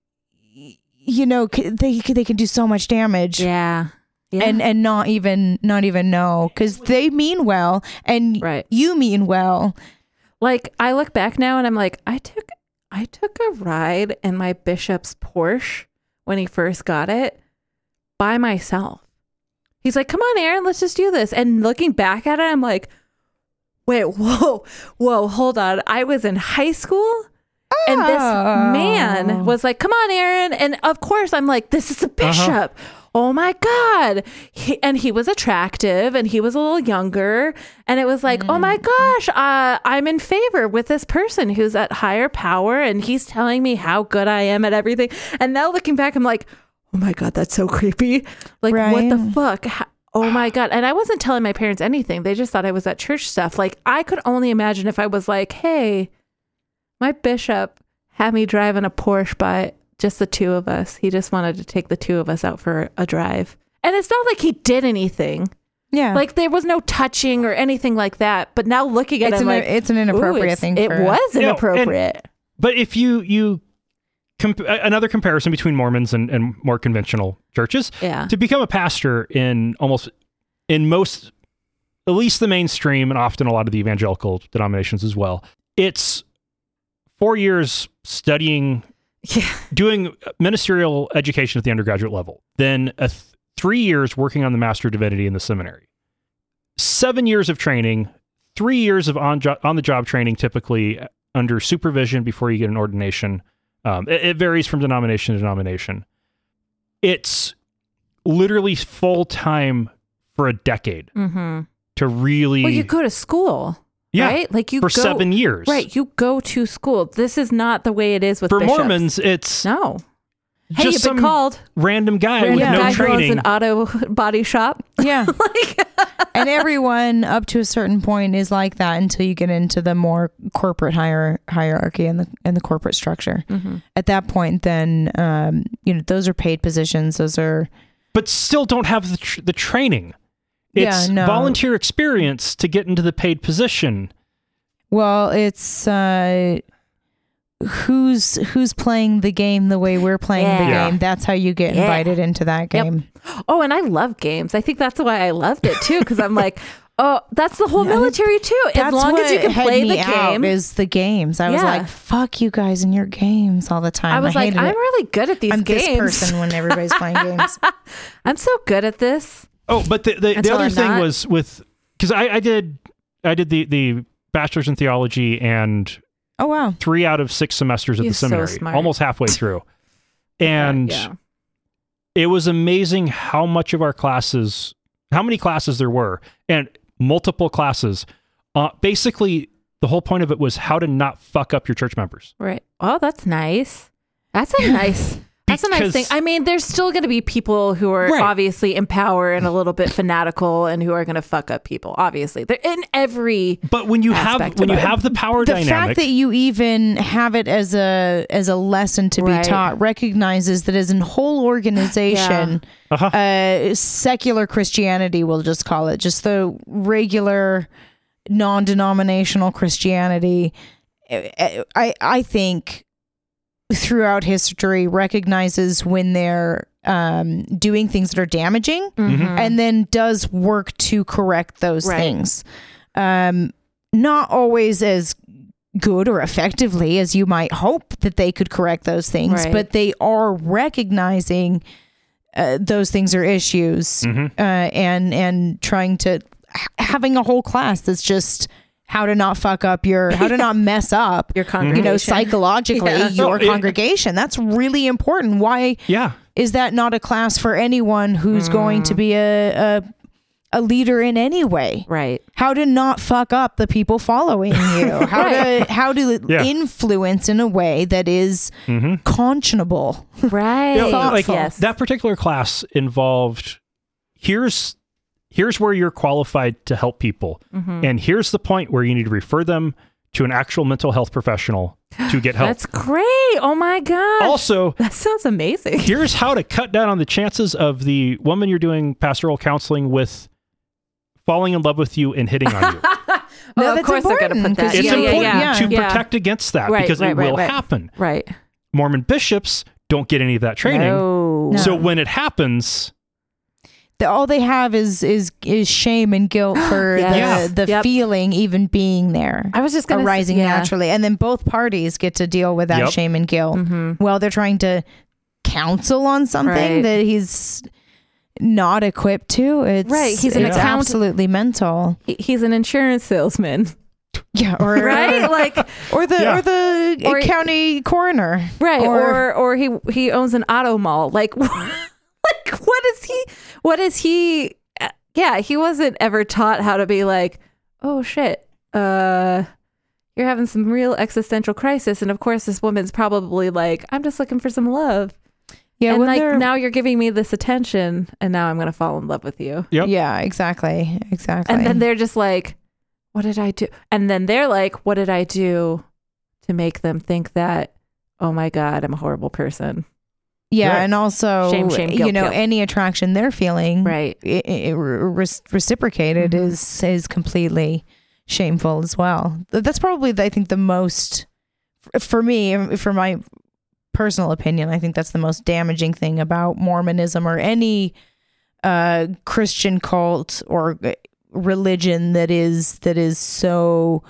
y- you know, c- they they can do so much damage, yeah. Yeah. and and not even not even know because they mean well and Right. you mean well. Like, I look back now and I'm like, I took I took a ride in my bishop's Porsche when he first got it by myself. He's like, come on, Aaron, let's just do this. And looking back at it, I'm like, wait, whoa, whoa, hold on. I was in high school and this man was like, come on, Aaron. And of course, I'm like, this is the bishop. Uh-huh. Oh my God. He, and he was attractive and he was a little younger. And it was like, mm. oh my gosh, uh, I'm in favor with this person who's at higher power. And he's telling me how good I am at everything. And now looking back, I'm like, oh my God, that's so creepy. Like, right. what the fuck? How, oh my God. And I wasn't telling my parents anything. They just thought I was at church stuff. Like, I could only imagine if I was like, hey, my bishop had me driving a Porsche by just the two of us. He just wanted to take the two of us out for a drive. And it's not like he did anything. Yeah. Like, there was no touching or anything like that. But now looking at it's it, an, I'm like, it's an inappropriate it's, thing. It for was No, inappropriate. and, but if you, you, comp- another comparison between Mormons and, and more conventional churches, yeah. to become a pastor in almost, in most, at least the mainstream and often a lot of the evangelical denominations as well, it's four years studying, yeah. doing ministerial education at the undergraduate level, then a th- three years working on the Master of Divinity in the seminary, seven years of training, three years of on jo- on the job training, typically under supervision before you get an ordination. Um, it, it varies from denomination to denomination. It's literally full time for a decade mm-hmm. to really. Well, you go to school. Yeah, right? Like you for go, seven years. Right. You go to school. This is not the way it is with For bishops. Mormons, it's no. Hey, just you've some been called. random guy Random with guy no who owns training. an auto body shop. Yeah. like, and everyone up to a certain point is like that until you get into the more corporate hier- hierarchy and the and the corporate structure. mm-hmm. At that point, then um, you know those are paid positions. Those are, but still don't have the tr- the training. It's Yeah, no. volunteer experience to get into the paid position. well, it's uh, who's who's playing the game the way we're playing the Yeah. game. That's how you get Yeah. invited into that Yep. game. Oh, and I love games. I think that's why I loved it too, because I'm like, oh, that's the whole Yeah, military too. As That's long what as you can had play me the out game. is the games. I was Yeah. like, fuck you guys and your games all the time. I was like, hated I'm it. really good at these I'm games. this person when everybody's playing games. I'm so good at this. Oh, but the the, the Until other I'm thing not. was with because I, I did I did the the bachelor's in theology and Oh wow. three out of six semesters at You're the so seminary, smart. almost halfway through, and yeah. it was amazing how much of our classes, how many classes there were, and multiple classes. Uh, basically, the whole point of it was how to not fuck up your church members. Right. Oh, that's nice. That's a nice. That's a nice Because- thing. I mean, there's still going to be people who are Right. obviously in power and a little bit fanatical and who are going to fuck up people. Obviously, they're in every. But when you have Aspect when you of it. have the power The dynamic, fact that you even have it as a as a lesson to Right. be taught recognizes that as a whole organization, uh-huh. uh, secular Christianity, we'll just call it, just the regular non-denominational Christianity, I I, I think throughout history recognizes when they're um, doing things that are damaging Mm-hmm. and then does work to correct those Right. things. Um, not always as good or effectively as you might hope that they could correct those things, Right. but they are recognizing uh, those things are issues Mhm. uh, and and trying to h- having a whole class that's just how to not fuck up your how to not mess up Your you congregation. know psychologically Yeah. your No, it- congregation. That's really important. Why yeah. is that not a class for anyone who's going Mm. to be a, a a leader in any way? Right. How to not fuck up the people following you. How Right. to how to Yeah. influence in a way that is Mm-hmm. conscionable. Right. Yeah, like yes. that particular class involved here's here's where you're qualified to help people, Mhm. and here's the point where you need to refer them to an actual mental health professional to get help. That's great. Oh my gosh. Also, that sounds amazing. here's how to cut down on the chances of the woman you're doing pastoral counseling with falling in love with you and hitting on you. Oh, of that's course they're going to important, put that. 'cause It's yeah, yeah, important yeah. to Yeah. protect against that Right, because right, it right, will right. happen. Right. Mormon bishops don't get any of that training. No. No. So when it happens, the, all they have is is is shame and guilt for Yes. the the Yep. feeling even being there. I was just gonna arising say, yeah. naturally, and then both parties get to deal with that Yep. shame and guilt Mm-hmm. while they're trying to counsel on something Right. that he's not equipped to. It's Right, he's an it's account- absolutely mental. He, he's an insurance salesman, Yeah, or right? Like, or the Yeah. or the Or- county coroner. right? Or- Or or he he owns an auto mall. Like, like what is he? What is he? Yeah, he wasn't ever taught how to be like, oh shit, uh. You're having some real existential crisis, and of course, this woman's probably like, "I'm just looking for some love." Yeah, and when like they're- now you're giving me this attention, and now I'm gonna fall in love with you. Yep. Yeah, exactly, exactly. And then they're just like, "What did I do?" And then they're like, "What did I do to make them think that? Oh my god, I'm a horrible person." yeah, Right. and also Shame, shame, you guilt, know guilt. any attraction they're feeling, Right. i i re- reciprocated Mhm. is is completely shameful as well. Th- That's probably I think the most f- for me, for my personal opinion, I think that's the most damaging thing about Mormonism or any uh, Christian cult or uh, religion that is that is so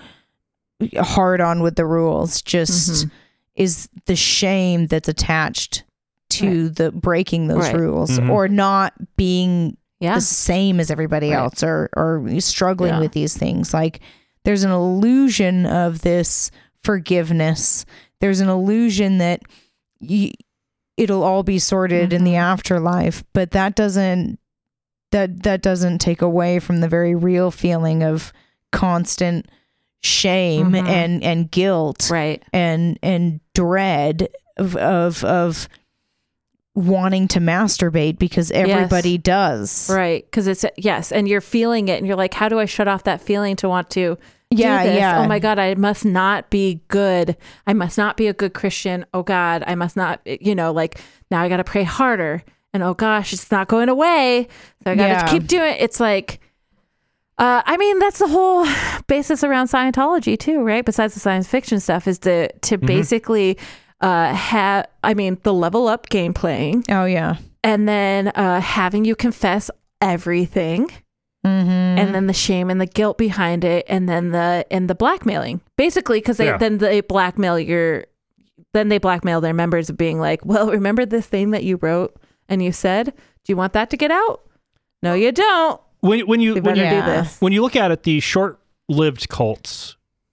hard on with the rules. Just Mhm. is the shame that's attached to Right. the breaking those Right. rules Mhm. or not being Yeah. the same as everybody Right. else or or struggling Yeah. with these things. Like there's an illusion of this forgiveness. There's an illusion that y- it'll all be sorted in the Mhm. afterlife, but that doesn't that that doesn't take away from the very real feeling of constant shame Mhm. and and guilt Right. and and dread of of of wanting to masturbate because everybody does. Right. Because it's yes, and you're feeling it, and you're like, "How do I shut off that feeling to want to?" Yeah, do this? yeah. Oh my God, I must not be good. I must not be a good Christian. Oh God, I must not, you know, like now I got to pray harder. And oh gosh, it's not going away. So I got to Yeah. keep doing it. It's like, uh, I mean, that's the whole basis around Scientology too, right? Besides the science fiction stuff is to, to basically uh, have, I mean, the level up game playing Oh yeah. and then uh, having you confess everything. Mm-hmm. And then the shame and the guilt behind it, and then the and the blackmailing, basically, because they Yeah. then they blackmail your, then they blackmail their members of being like, well, remember this thing that you wrote and you said, do you want that to get out? No, you don't. When when you You when better you do Yeah. this. when you look at it, the short-lived cults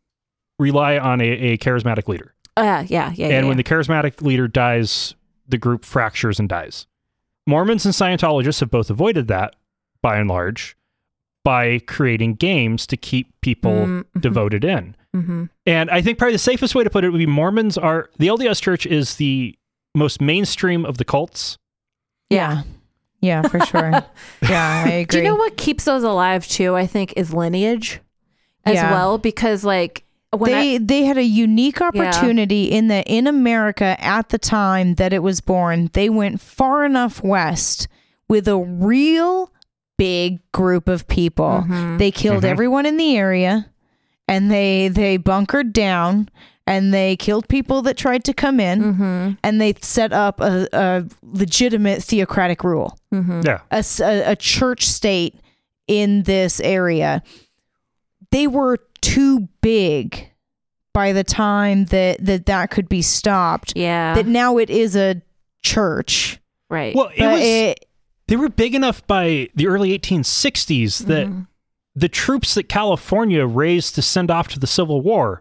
rely on a, a charismatic leader, Uh, yeah, yeah, yeah. and when yeah. the charismatic leader dies, the group fractures and dies. Mormons and Scientologists have both avoided that, by and large, by creating games to keep people Mm-hmm. devoted in. Mm-hmm. And I think probably the safest way to put it would be Mormons are the L D S Church is the most mainstream of the cults. Yeah. Yeah, for sure. Yeah, I agree. Do you know what keeps those alive too? I think is lineage as Yeah. well, because like when they I, they had a unique opportunity in that in America at the time that it was born, they went far enough west with a real big group of people. Mhm. They killed Mhm. everyone in the area, and they they bunkered down, and they killed people that tried to come in, Mhm. and they set up a, a legitimate theocratic rule, Mhm. Yeah. a, s- a- a church state in this area. They were too big by the time that that, that could be stopped. Yeah. That now it is a church. right. Well, it But was it, they were big enough by the early eighteen sixties that Mhm. the troops that California raised to send off to the Civil War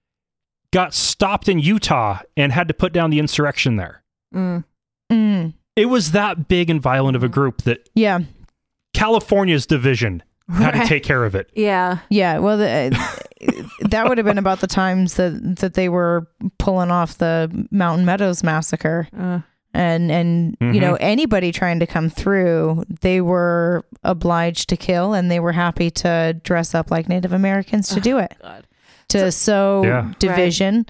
got stopped in Utah and had to put down the insurrection there. Mm. mm, It was that big and violent of a group that yeah. California's division had to Right. take care of it. Yeah. Yeah, well, the, that would have been about the times that that they were pulling off the Mountain Meadows massacre, Uh, and and you Mhm. know anybody trying to come through, they were obliged to kill, and they were happy to dress up like Native Americans to do it, God. to sow Yeah. division.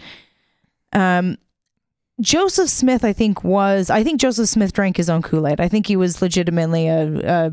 Um, Joseph Smith, I think was I think Joseph Smith drank his own Kool-Aid. I think he was legitimately a a,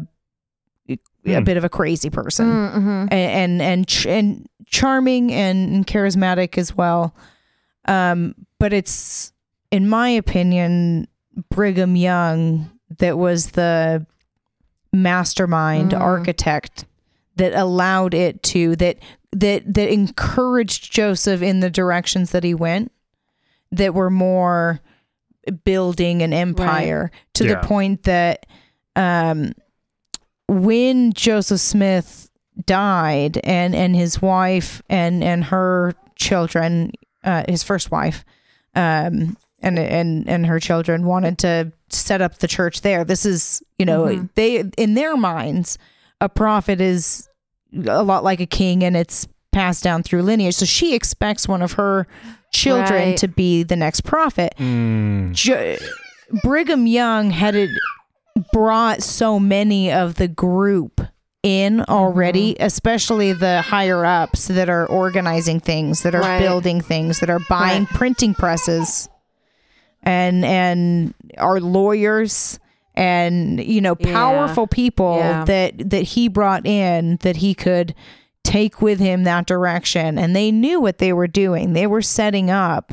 a Hmm. bit of a crazy person. Mm-hmm. and and and, ch- and charming and charismatic as well. Um, but it's, in my opinion, Brigham Young that was the mastermind Mm. architect that allowed it to that that that encouraged Joseph in the directions that he went, that were more building an empire, to Yeah. the point that um when Joseph Smith died and and his wife and and her children, uh his first wife um and and and her children wanted to set up the church there. This is, you know, Mhm. they, in their minds, a prophet is a lot like a king, and it's passed down through lineage. So she expects one of her children Right. to be the next prophet. Mm. Jo- Brigham Young had it, brought so many of the group in already, especially the higher ups that are organizing things, that are Right. building things, that are buying Right. printing presses, and and are lawyers, and, you know, Yeah. powerful people Yeah. that that he brought in, that he could take with him that direction. And they knew what they were doing. They were setting up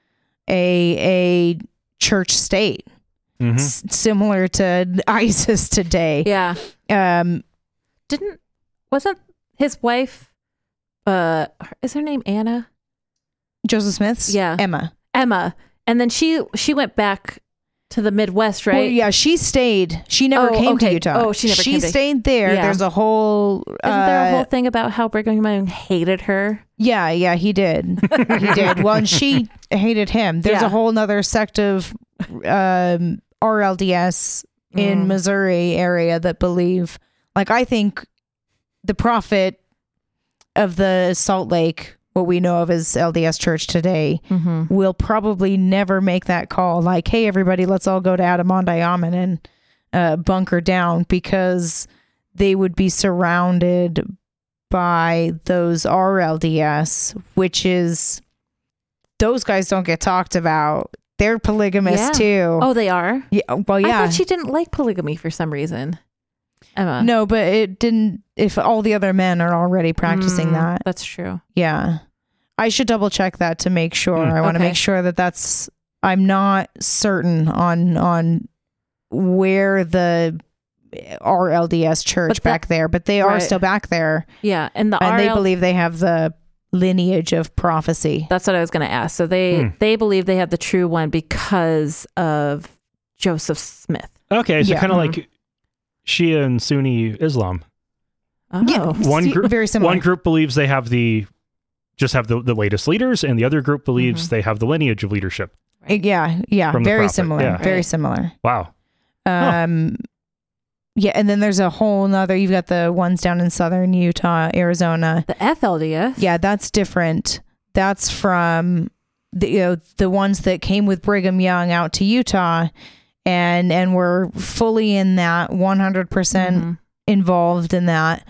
a a church state, Mhm. s- similar to ISIS today. Yeah. Um, Didn't wasn't his wife? Uh, is her name Anna? Joseph Smith's, Yeah. Emma. Emma. And then she she went back to the Midwest, right? Well, yeah, she stayed. She never Oh, came to okay. Utah. Oh, she never She came to- stayed there. Yeah. There's a whole. Isn't there a uh, whole thing about how Brigham Young hated her? Yeah, yeah, he did. He did. Well, and she hated him. There's Yeah. a whole nother sect of um, R L D S in Mm. Missouri area that believe, like, I think the prophet of the Salt Lake, what we know of as L D S Church today, Mm-hmm. will probably never make that call. Like, hey, everybody, let's all go to Adamondiaman and uh, bunker down, because they would be surrounded by those R L D S, which is, those guys don't get talked about. They're polygamous Yeah. too. Oh, they are? yeah. Well, I yeah. thought she didn't like polygamy for some reason. Emma. No, but it didn't. If all the other men are already practicing Mm, that, That's true. yeah. I should double check that to make sure. Hmm. I want to Okay. make sure that that's. I'm not certain on on where the R L D S church But that- back there, but they are Right. still back there, Yeah. And the and R L they believe they have the lineage of prophecy. That's what I was going to ask. So they Hmm. they believe they have the true one because of Joseph Smith. Okay, so Yeah. kind of Mhm. like Shia and Sunni Islam. Oh. Yeah, One see, group- very similar. One group believes they have the just have the, the latest leaders, and the other group believes Mhm. they have the lineage of leadership. Yeah, yeah, From the very prophet, similar. yeah. Very Right. similar. Wow. Um, yeah, and then there's a whole nother. You've got the ones down in southern Utah, Arizona. The F L D S. Yeah, that's different. That's from the, you know, the ones that came with Brigham Young out to Utah, and and were fully in that, one hundred percent Mhm. involved in that.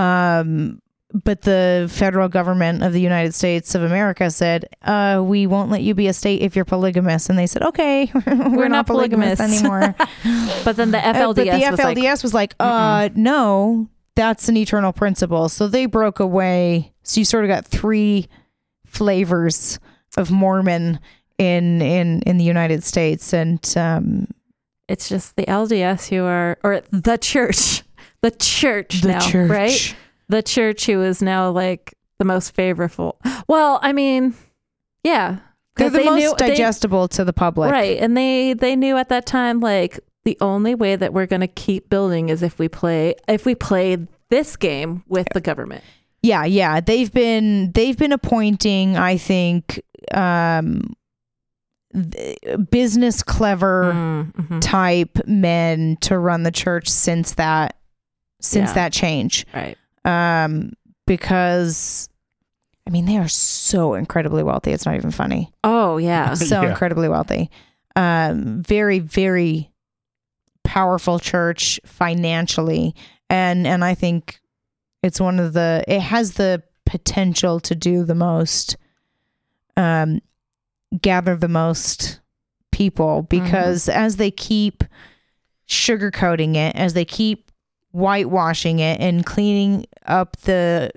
Um, but the federal government of the United States of America said, uh, we won't let you be a state if you're polygamous. And they said, okay, we're, not, not polygamous, polygamous. anymore. But then the Uh, F L D S but the was F L D S was like, uh, no, that's an eternal principle. So they broke away. So you sort of got three flavors of Mormon in in in the United States, and um, like, it's just the L D S who are, or the church, the church the now, church. right? The church who is now like the most favorable. Well, I mean, yeah. They're 'Cause the they most knew- they- digestible to the public, Right. And they they knew at that time, like, the only way that we're going to keep building is if we play if we play this game with the government. Yeah, yeah. They've been they've been appointing, I think, um, th- business clever Mm, mhm. type men to run the church since that since Yeah. that change. Right. Um, because I mean, they are so incredibly wealthy. It's not even funny. Oh, yeah. So Yeah. incredibly wealthy. Um, very, very powerful church financially. And, and I think it's one of the, it has the potential to do the most, um, gather the most people, because as they keep sugarcoating it, as they keep whitewashing it and cleaning up the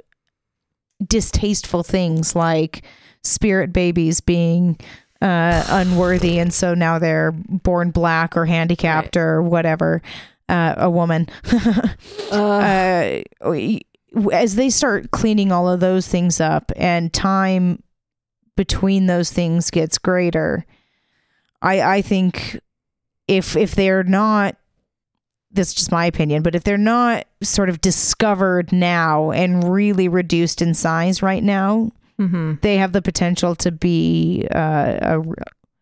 distasteful things like spirit babies being uh, unworthy, and so now they're born black or handicapped Right. or whatever. uh, a woman, uh, as they start cleaning all of those things up and time between those things gets greater, I I think if if they're not, this is just my opinion, but if they're not sort of discovered now and really reduced in size right now, mm-hmm. they have the potential to be uh, a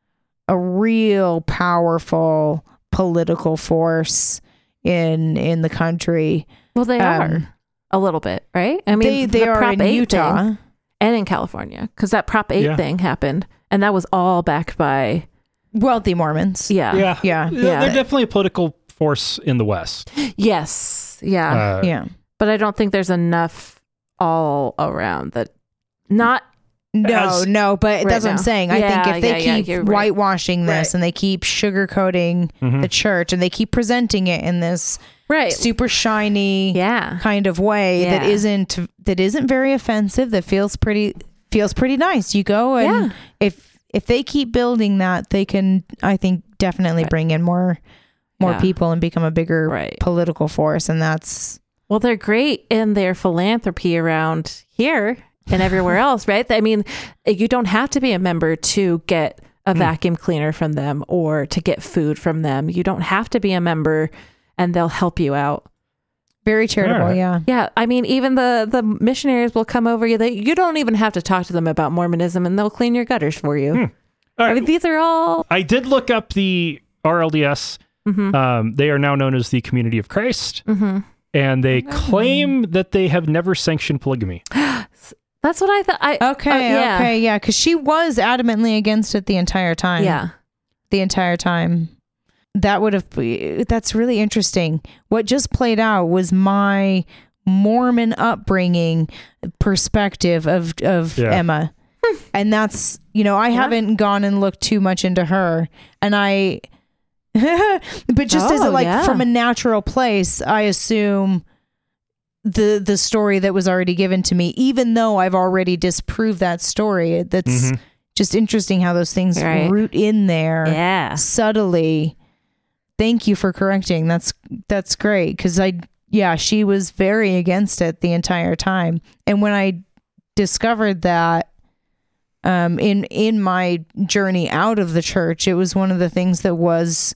a real powerful political force in in the country. Well, they um, are a little bit, right? I mean, they, they the are Prop in eight Utah thing, and in California, because that Prop eight Yeah. thing happened, and that was all backed by wealthy Mormons. yeah, Yeah. Yeah. They're definitely a political force in the West. yes, yeah, Uh, Yeah. but I don't think there's enough all around that. Not No, As- no, but Right that's what I'm now. saying. I Yeah, think if they yeah, yeah, keep you're right. whitewashing this Right. and they keep sugarcoating mhm. the church and they keep presenting it in this right, super shiny yeah, kind of way that Yeah. isn't that isn't very offensive, that feels pretty feels pretty nice. You go and Yeah. if if they keep building that, they can, I think, definitely Right. bring in more more Yeah. people and become a bigger Right. political force. And that's Well, they're great in their philanthropy around here and everywhere else, right? I mean, you don't have to be a member to get a vacuum cleaner from them or to get food from them. You don't have to be a member, and they'll help you out. very charitable. Alright. Yeah. Yeah, I mean, even the the missionaries will come over. You they, you don't even have to talk to them about Mormonism, and they'll clean your gutters for you. Hmm. All I right. mean, these are all I did look up the R L D S. Mhm. Um, they are now known as the Community of Christ, Mhm. and they claim that they have never sanctioned polygamy. That's what I thought. I Okay. uh, yeah. Okay. Yeah. Because she was adamantly against it the entire time. Yeah. The entire time. That would have, that's really interesting. What just played out was my Mormon upbringing perspective of, of Yeah. Emma. And that's, you know, I Yeah. haven't gone and looked too much into her. And I, but just as a, Oh, like yeah. from a natural place, I assume the the story that was already given to me, even though I've already disproved that story. That's Mhm. just interesting how those things Right. root in there Yeah. subtly. Thank you for correcting. That's that's great, because I yeah she was very against it the entire time. And when I discovered that um in in my journey out of the church, it was one of the things that was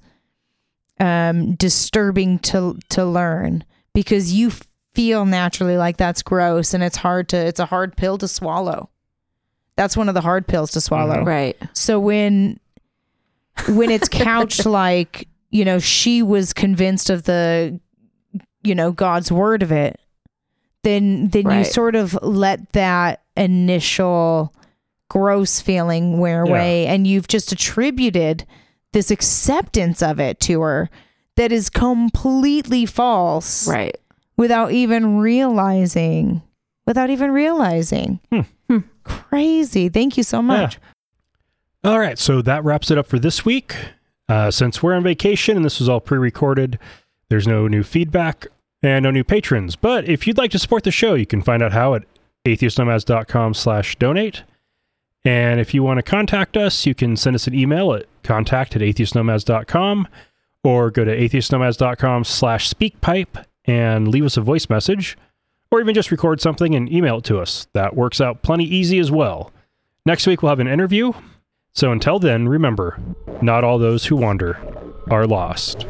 um disturbing to to learn, because you feel naturally like that's gross, and it's hard to it's a hard pill to swallow. That's one of the hard pills to swallow. Right. So when when it's couched like, you know, she was convinced of the, you know, God's word of it, then then you Right. sort of let that initial gross feeling wear Yeah. away, and you've just attributed this acceptance of it to her that is completely false, Right. without even realizing without even realizing. Hmm. Hmm. Crazy. Thank you so much. Yeah. All right, so that wraps it up for this week. Uh, since we're on vacation and this was all pre-recorded, there's no new feedback and no new patrons. But if you'd like to support the show, you can find out how at atheistnomads.com slash donate. And if you want to contact us, you can send us an email at contact at atheistnomads dot com or go to atheistnomads.com slash speakpipe and leave us a voice message, or even just record something and email it to us. That works out plenty easy as well. Next week, we'll have an interview. So until then, remember, not all those who wander are lost.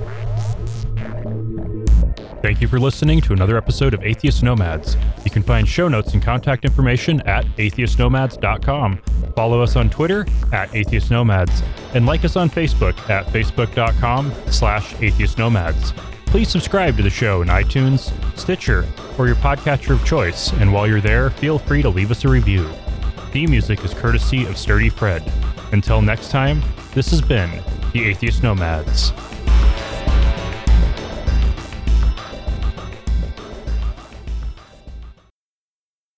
Thank you for listening to another episode of Atheist Nomads. You can find show notes and contact information at atheist nomads dot com. Follow us on Twitter at Atheist Nomads, and like us on Facebook at facebook.com slash Atheist Nomads. Please subscribe to the show in iTunes, Stitcher, or your podcatcher of choice, and while you're there, feel free to leave us a review. Theme music is courtesy of Sturdy Fred. Until next time, this has been the Atheist Nomads.